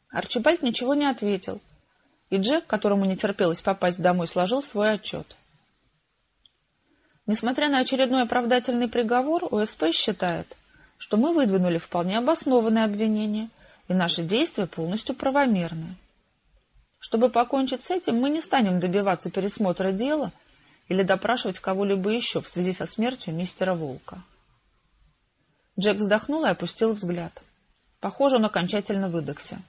Арчибальд ничего не ответил, и Джек, которому не терпелось попасть домой, сложил свой отчет. Несмотря на очередной оправдательный приговор, УСП считает, что мы выдвинули вполне обоснованные обвинения, и наши действия полностью правомерны. Чтобы покончить с этим, мы не станем добиваться пересмотра дела или допрашивать кого-либо еще в связи со смертью мистера Волка. Джек вздохнул и опустил взгляд. Похоже, он окончательно выдохся.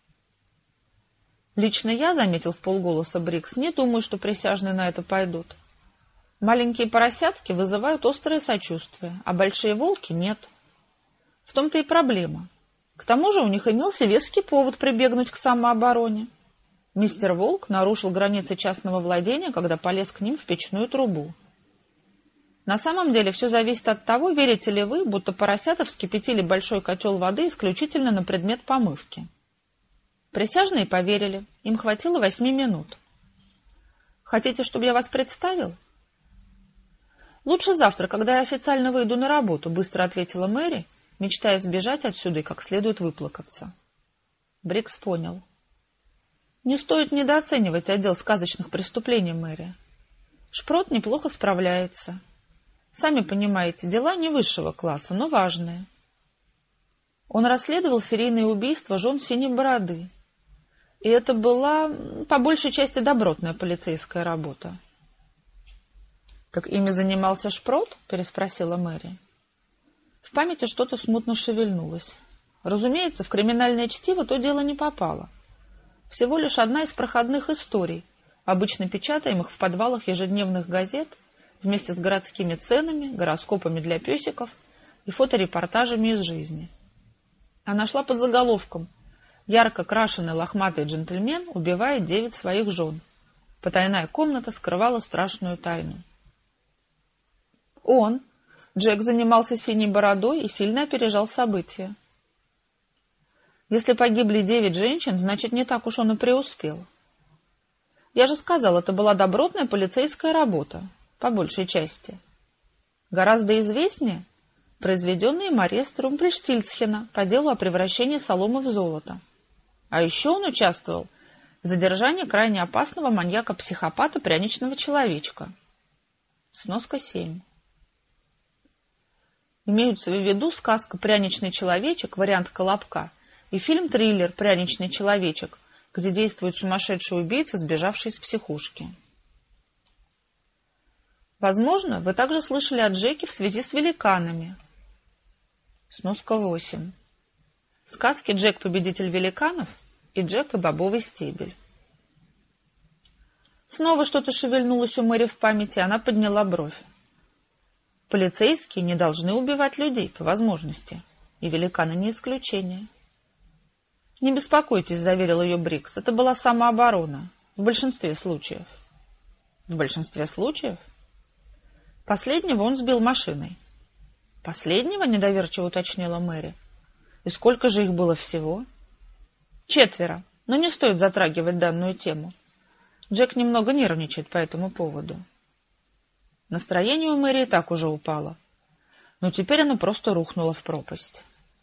Лично я, заметил вполголоса Брикс, не думаю, что присяжные на это пойдут. Маленькие поросятки вызывают острое сочувствие, а большие волки нет. В том-то и проблема. К тому же у них имелся веский повод прибегнуть к самообороне. Мистер Волк нарушил границы частного владения, когда полез к ним в печную трубу. На самом деле все зависит от того, верите ли вы, будто поросята вскипятили большой котел воды исключительно на предмет помывки. Присяжные поверили, им хватило 8 минут. Хотите, чтобы я вас представил? Лучше завтра, когда я официально выйду на работу, быстро ответила Мэри, мечтая сбежать отсюда и как следует выплакаться. Брикс понял. Не стоит недооценивать отдел сказочных преступлений, Мэри. Шпрот неплохо справляется. Сами понимаете, дела не высшего класса, но важные. Он расследовал серийные убийства жен Синей Бороды. И это была, по большей части, добротная полицейская работа. — Так ими занимался Шпрот? — переспросила Мэри. В памяти что-то смутно шевельнулось. Разумеется, в криминальное чтиво то дело не попало. Всего лишь одна из проходных историй, обычно печатаемых в подвалах ежедневных газет, вместе с городскими ценами, гороскопами для песиков и фоторепортажами из жизни. Она шла под заголовком «Ярко крашеный лохматый джентльмен убивает 9 своих жен. Потайная комната скрывала страшную тайну». Джек занимался Синей Бородой и сильно опережал события. Если погибли 9 женщин, значит, не так уж он и преуспел. Я же сказал, это была добротная полицейская работа, по большей части. Гораздо известнее произведенный им арест Румпельштильцхена по делу о превращении соломы в золото. А еще он участвовал в задержании крайне опасного маньяка-психопата пряничного человечка. Сноска 7. Имеются в виду сказка «Пряничный человечек», вариант «Колобка», и фильм-триллер «Пряничный человечек», где действует сумасшедший убийца, сбежавший из психушки. Возможно, вы также слышали о Джеке в связи с великанами. Сноска 8. Сказки «Джек, победитель великанов» и «Джек и бобовый стебель». Снова что-то шевельнулось у Мэри в памяти, она подняла бровь. Полицейские не должны убивать людей по возможности, и великаны не исключение. «Не беспокойтесь», — заверил ее Брикс, — «это была самооборона, в большинстве случаев». «В большинстве случаев?» Последнего он сбил машиной. «Последнего?» — недоверчиво уточнила Мэри. «И сколько же их было всего?» 4, но не стоит затрагивать данную тему. Джек немного нервничает по этому поводу. Настроение у Мэри и так уже упало, но теперь оно просто рухнуло в пропасть.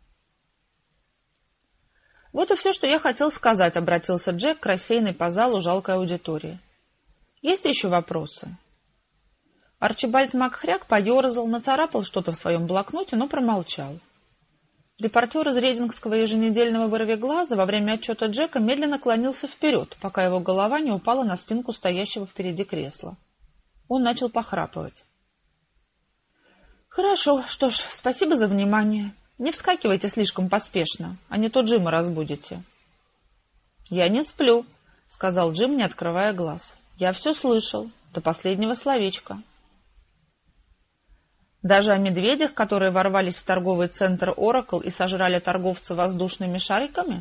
«Вот и все, что я хотел сказать», — обратился Джек к рассеянной по залу жалкой аудитории. «Есть еще вопросы?» Арчибальд Макхряк поерзал, нацарапал что-то в своем блокноте, но промолчал. Репортер из рейдингского еженедельного «Вырви-глаза» во время отчета Джека медленно клонился вперед, пока его голова не упала на спинку стоящего впереди кресла. Он начал похрапывать. «Хорошо, что ж, спасибо за внимание. Не вскакивайте слишком поспешно, а не то Джима разбудите». «Я не сплю», — сказал Джим, не открывая глаз. «Я все слышал, до последнего словечка». «Даже о медведях, которые ворвались в торговый центр «Оракл» и сожрали торговца воздушными шариками?»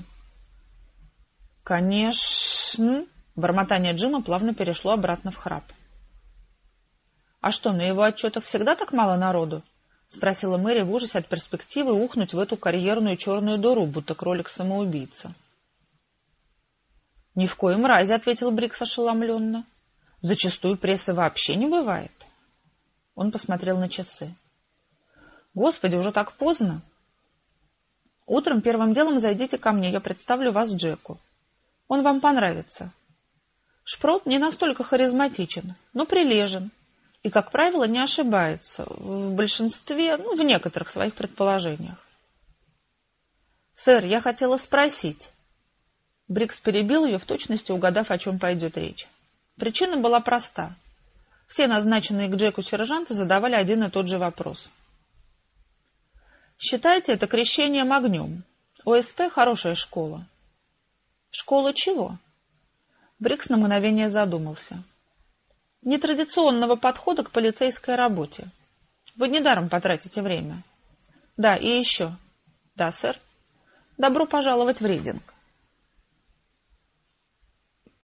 «Конечно». Бормотание Джима плавно перешло обратно в храп. «А что, на его отчетах всегда так мало народу?» — спросила Мэри в ужасе от перспективы ухнуть в эту карьерную черную дыру, будто кролик-самоубийца. «Ни в коем разе», — ответил Брикс ошеломленно. «Зачастую прессы вообще не бывает». Он посмотрел на часы. «Господи, уже так поздно!» Утром первым делом зайдите ко мне, я представлю вас Джеку. Он вам понравится. Шпрот не настолько харизматичен, но прилежен и, как правило, не ошибается в большинстве, в некоторых своих предположениях. «Сэр, я хотела спросить». Брикс перебил ее, в точности угадав, о чем пойдет речь. Причина была проста. Все назначенные к Джеку сержанты задавали один и тот же вопрос. «Считайте это крещением огнем. ОСП – хорошая школа». «Школа чего?» Брикс на мгновение задумался. «Нетрадиционного подхода к полицейской работе. Вы недаром потратите время. Да, и еще». «Да, сэр. Добро пожаловать в Ридинг».